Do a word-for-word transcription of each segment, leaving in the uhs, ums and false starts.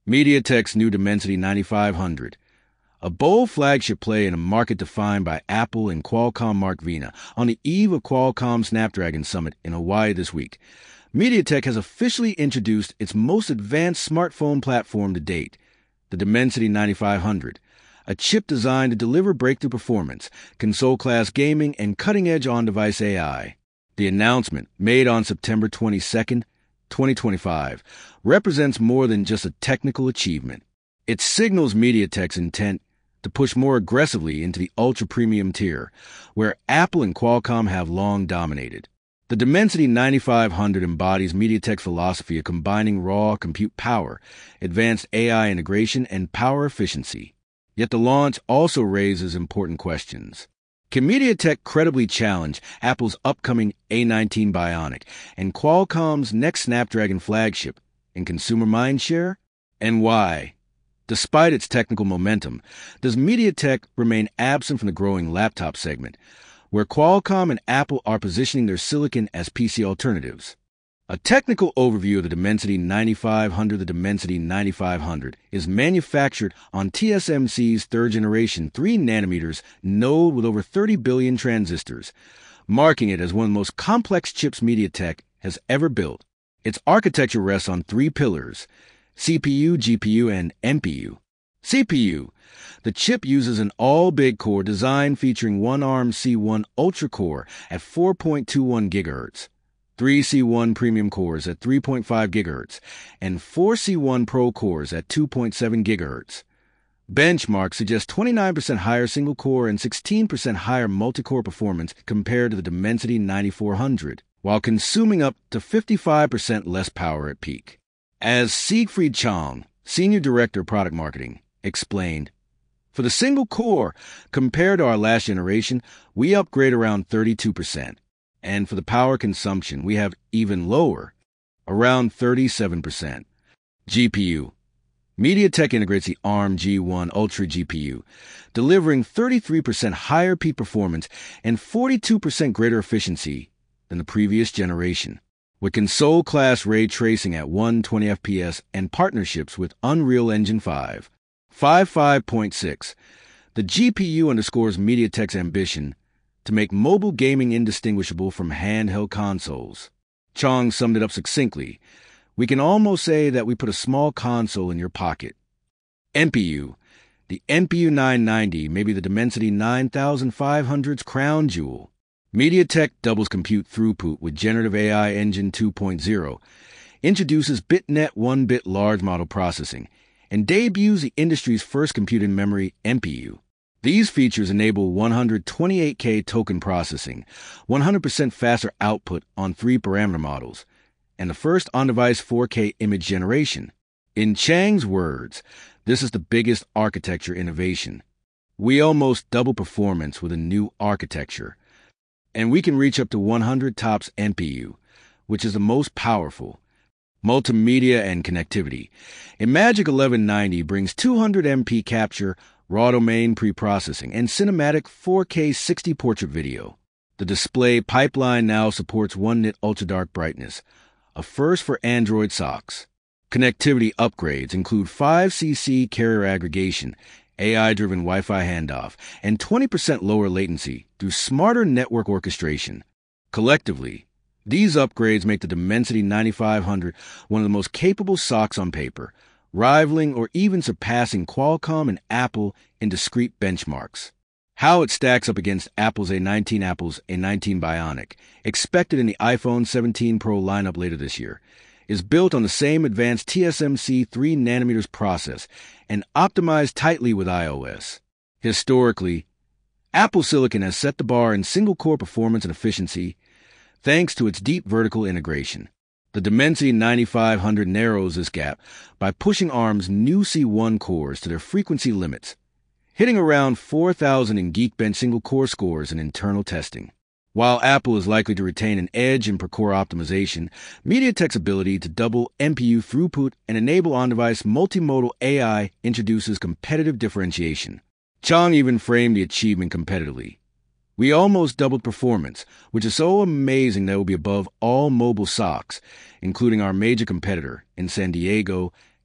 MediaTek's new Dimensity ninety-five hundred. A bold flagship play in a market defined by Apple and Qualcomm Mark Vina on the eve of Qualcomm Snapdragon Summit in Hawaii this week. MediaTek has officially introduced its most advanced smartphone platform to date, the Dimensity ninety-five hundred, a chip designed to deliver breakthrough performance, console-class gaming, and cutting-edge on-device A I. The announcement, made on September twenty-second, twenty twenty-five, represents more than just a technical achievement. It signals MediaTek's intent to push more aggressively into the ultra-premium tier, where Apple and Qualcomm have long dominated. The Dimensity ninety-five hundred embodies MediaTek's philosophy of combining raw compute power, advanced A I integration, and power efficiency. Yet the launch also raises important questions. Can MediaTek credibly challenge Apple's upcoming A nineteen Bionic and Qualcomm's next Snapdragon flagship in consumer mindshare? And why? Despite its technical momentum, does MediaTek remain absent from the growing laptop segment, where Qualcomm and Apple are positioning their silicon as P C alternatives? A technical overview of the Dimensity ninety-five hundred. The Dimensity ninety-five hundred is manufactured on T S M C's third-generation three nanometers node with over thirty billion transistors, marking it as one of the most complex chips MediaTek has ever built. Its architecture rests on three pillars: C P U, G P U, and N P U. C P U. The chip uses an all-big core design featuring one ARM C one Ultra core at four point two one gigahertz, three C one Premium cores at three point five gigahertz, and four C one Pro cores at two point seven gigahertz. Benchmarks suggest twenty-nine percent higher single-core and sixteen percent higher multi-core performance compared to the Dimensity ninety-four hundred, while consuming up to fifty-five percent less power at peak. As Siegfried Chang, Senior Director of Product Marketing, explained, "For the single core, compared to our last generation, we upgrade around thirty-two percent. And for the power consumption, we have even lower, around thirty-seven percent. G P U. MediaTek integrates the ARM G one Ultra G P U, delivering thirty-three percent higher peak performance and forty-two percent greater efficiency than the previous generation. With console-class ray tracing at one hundred twenty F P S and partnerships with Unreal Engine five. fifty-five point six. The G P U underscores MediaTek's ambition to make mobile gaming indistinguishable from handheld consoles. Chang summed it up succinctly. We can almost say that we put a small console in your pocket. N P U. The N P U nine ninety may be the Dimensity ninety-five hundred's crown jewel. MediaTek doubles compute throughput with Generative A I Engine two point oh, introduces BitNet one-bit large model processing, and debuts the industry's first compute-in-memory N P U. These features enable one hundred twenty-eight K token processing, one hundred percent faster output on three parameter models, and the first on-device four K image generation. In Chang's words, this is the biggest architecture innovation. We almost double performance with a new architecture, and we can reach up to one hundred TOPS N P U, which is the most powerful. Multimedia and connectivity. Imagic eleven ninety brings two hundred M P capture, raw domain preprocessing, and cinematic four K sixty portrait video. The display pipeline now supports one nit ultra-dark brightness, a first for Android S O Cs. Connectivity upgrades include five C C carrier aggregation, A I-driven Wi-Fi handoff, and twenty percent lower latency through smarter network orchestration. Collectively, these upgrades make the Dimensity ninety-five hundred one of the most capable S O Cs on paper, rivaling or even surpassing Qualcomm and Apple in discrete benchmarks. How it stacks up against Apple's A nineteen Apple's A nineteen Bionic, expected in the iPhone seventeen Pro lineup later this year, is built on the same advanced T S M C three nanometers process and optimized tightly with iOS. Historically, Apple Silicon has set the bar in single-core performance and efficiency thanks to its deep vertical integration. The Dimensity ninety-five hundred narrows this gap by pushing ARM's new C one cores to their frequency limits, hitting around four thousand in Geekbench single-core scores in internal testing. While Apple is likely to retain an edge in per-core optimization, MediaTek's ability to double N P U throughput and enable on-device multimodal A I introduces competitive differentiation. Chang even framed the achievement competitively. We almost doubled performance, which is so amazing that it will be above all mobile S O Cs, including our major competitor in San Diego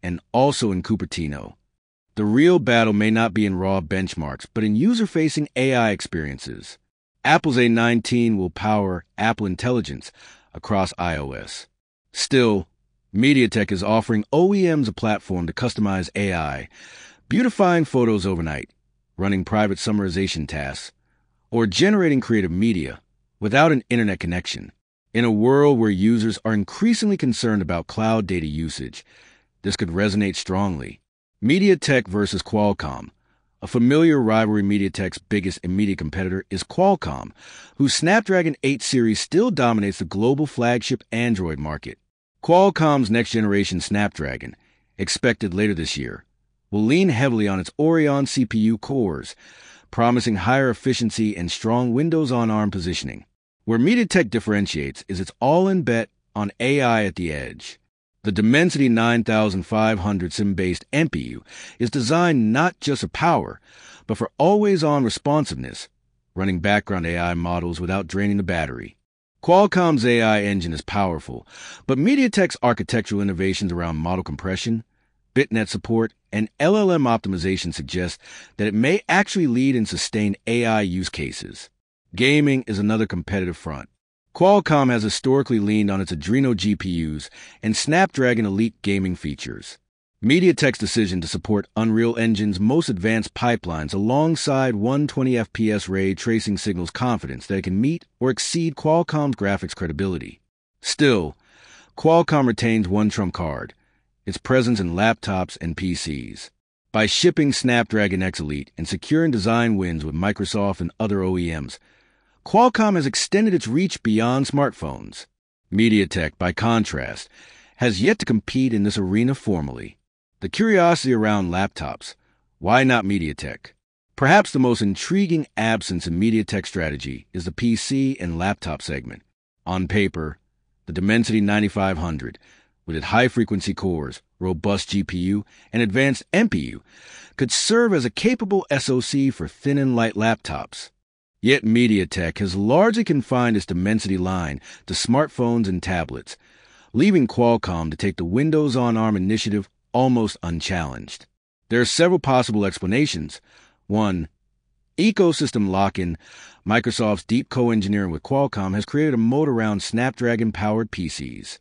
and also in Cupertino. The real battle may not be in raw benchmarks, but in user-facing A I experiences. Apple's A nineteen will power Apple Intelligence across iOS. Still, MediaTek is offering O E Ms a platform to customize A I, beautifying photos overnight, running private summarization tasks, or generating creative media without an internet connection. In a world where users are increasingly concerned about cloud data usage, this could resonate strongly. MediaTek versus Qualcomm. A familiar rivalry. MediaTek's biggest immediate competitor is Qualcomm, whose Snapdragon eight series still dominates the global flagship Android market. Qualcomm's next-generation Snapdragon, expected later this year, will lean heavily on its Oryon C P U cores, promising higher efficiency and strong Windows on ARM positioning. Where MediaTek differentiates is its all-in bet on A I at the edge. The Dimensity nine thousand five hundred SIM-based N P U is designed not just for power, but for always-on responsiveness, running background A I models without draining the battery. Qualcomm's A I engine is powerful, but MediaTek's architectural innovations around model compression, bitnet support, and L L M optimization suggest that it may actually lead in sustained A I use cases. Gaming is another competitive front. Qualcomm has historically leaned on its Adreno G P Us and Snapdragon Elite gaming features. MediaTek's decision to support Unreal Engine's most advanced pipelines alongside one hundred twenty F P S ray tracing signals confidence that it can meet or exceed Qualcomm's graphics credibility. Still, Qualcomm retains one trump card: its presence in laptops and P Cs. By shipping Snapdragon X Elite and securing design wins with Microsoft and other O E Ms, Qualcomm has extended its reach beyond smartphones. MediaTek, by contrast, has yet to compete in this arena formally. The curiosity around laptops. Why not MediaTek? Perhaps the most intriguing absence in MediaTek's strategy is the P C and laptop segment. On paper, the Dimensity ninety-five hundred, with its high-frequency cores, robust G P U, and advanced N P U, could serve as a capable S O C for thin and light laptops. Yet MediaTek has largely confined its Dimensity line to smartphones and tablets, leaving Qualcomm to take the Windows on ARM initiative almost unchallenged. There are several possible explanations. One, ecosystem lock-in. Microsoft's deep co-engineering with Qualcomm has created a moat around Snapdragon-powered P Cs.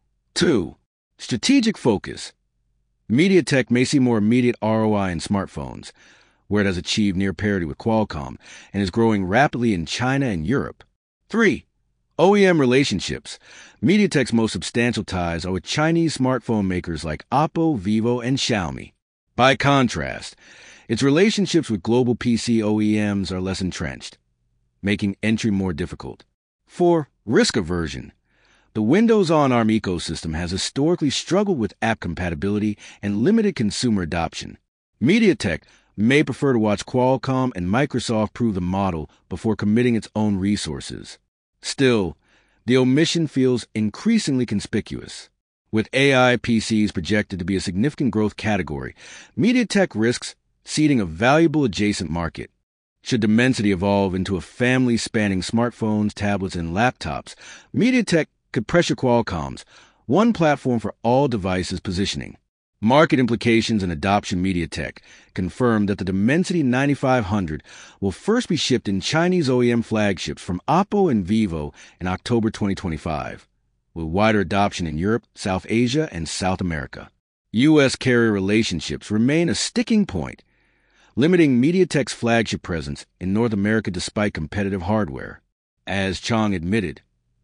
Two, strategic focus. MediaTek may see more immediate R O I in smartphones, where it has achieved near parity with Qualcomm and is growing rapidly in China and Europe. Three, O E M relationships. MediaTek's most substantial ties are with Chinese smartphone makers like Oppo, Vivo, and Xiaomi. By contrast, its relationships with global P C O E Ms are less entrenched, making entry more difficult. Four, risk aversion. The Windows on ARM ecosystem has historically struggled with app compatibility and limited consumer adoption. MediaTek may prefer to watch Qualcomm and Microsoft prove the model before committing its own resources. Still, the omission feels increasingly conspicuous. With A I P Cs projected to be a significant growth category, MediaTek risks seeding a valuable adjacent market. Should Dimensity evolve into a family spanning smartphones, tablets, and laptops, MediaTek could pressure Qualcomm's one platform for all devices positioning. Market implications and adoption. MediaTek confirmed that the Dimensity ninety-five hundred will first be shipped in Chinese O E M flagships from Oppo and Vivo in October twenty twenty-five, with wider adoption in Europe, South Asia, and South America. U S carrier relationships remain a sticking point, limiting MediaTek's flagship presence in North America despite competitive hardware. As Chang admitted,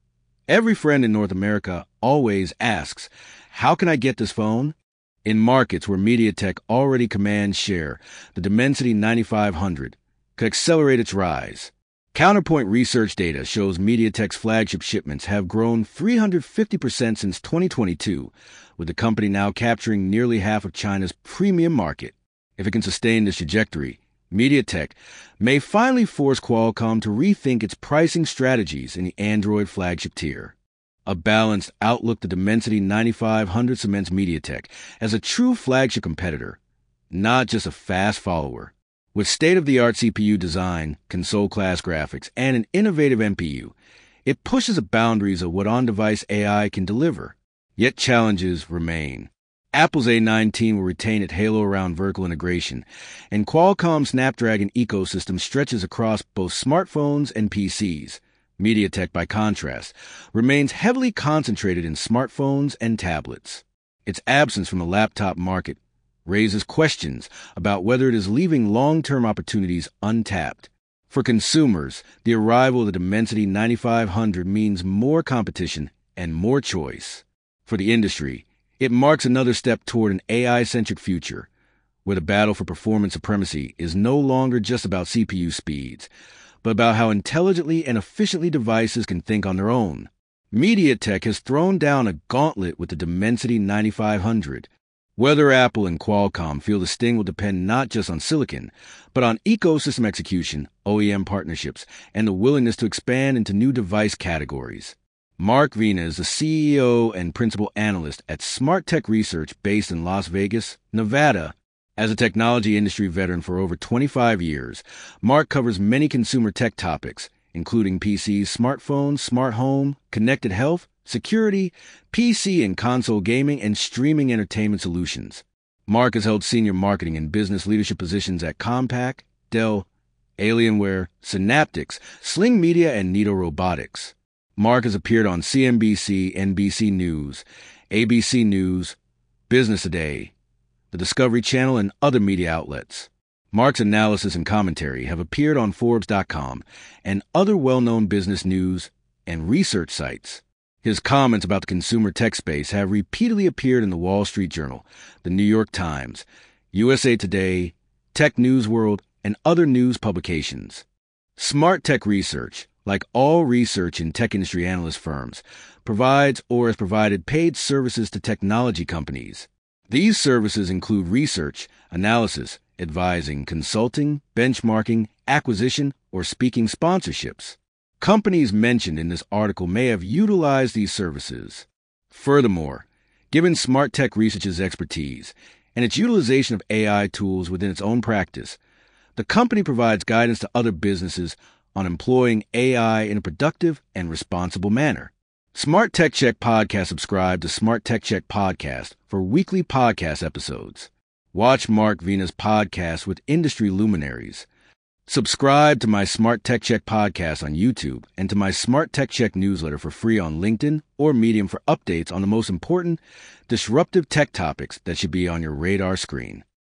every friend in North America always asks, "How can I get this phone?" In markets where MediaTek already commands share, the Dimensity ninety-five hundred could accelerate its rise. Counterpoint research data shows MediaTek's flagship shipments have grown three hundred fifty percent since twenty twenty-two, with the company now capturing nearly half of China's premium market. If it can sustain this trajectory, MediaTek may finally force Qualcomm to rethink its pricing strategies in the Android flagship tier. A balanced outlook. The Dimensity ninety-five hundred cements MediaTek as a true flagship competitor, not just a fast follower. With state-of-the-art C P U design, console-class graphics, and an innovative N P U, it pushes the boundaries of what on-device A I can deliver. Yet challenges remain. Apple's A nineteen will retain its halo around vertical integration, and Qualcomm's Snapdragon ecosystem stretches across both smartphones and P Cs. MediaTek, by contrast, remains heavily concentrated in smartphones and tablets. Its absence from the laptop market raises questions about whether it is leaving long-term opportunities untapped. For consumers, the arrival of the Dimensity ninety-five hundred means more competition and more choice. For the industry, it marks another step toward an A I-centric future, where the battle for performance supremacy is no longer just about C P U speeds, but about how intelligently and efficiently devices can think on their own. MediaTek has thrown down a gauntlet with the Dimensity ninety-five hundred. Whether Apple and Qualcomm feel the sting will depend not just on silicon, but on ecosystem execution, O E M partnerships, and the willingness to expand into new device categories. Mark Vena is the C E O and principal analyst at Smart Tech Research based in Las Vegas, Nevada. As a technology industry veteran for over twenty-five years, Mark covers many consumer tech topics, including P Cs, smartphones, smart home, connected health, security, P C and console gaming, and streaming entertainment solutions. Mark has held senior marketing and business leadership positions at Compaq, Dell, Alienware, Synaptics, Sling Media, and Nito Robotics. Mark has appeared on C N B C, N B C News, A B C News, Business Today, the Discovery Channel, and other media outlets. Mark's analysis and commentary have appeared on Forbes dot com and other well-known business news and research sites. His comments about the consumer tech space have repeatedly appeared in the Wall Street Journal, the New York Times, U S A Today, Tech News World, and other news publications. Smart Tech Research, like all research and tech industry analyst firms, provides or has provided paid services to technology companies. These services include research, analysis, advising, consulting, benchmarking, acquisition, or speaking sponsorships. Companies mentioned in this article may have utilized these services. Furthermore, given Smart Tech Research's expertise and its utilization of A I tools within its own practice, the company provides guidance to other businesses on employing A I in a productive and responsible manner. Smart Tech Check Podcast subscribe to Smart Tech Check Podcast for weekly podcast episodes. Watch Mark Vena's podcast with industry luminaries. Subscribe to my Smart Tech Check podcast on YouTube and to my Smart Tech Check newsletter for free on LinkedIn or Medium for updates on the most important disruptive tech topics that should be on your radar screen.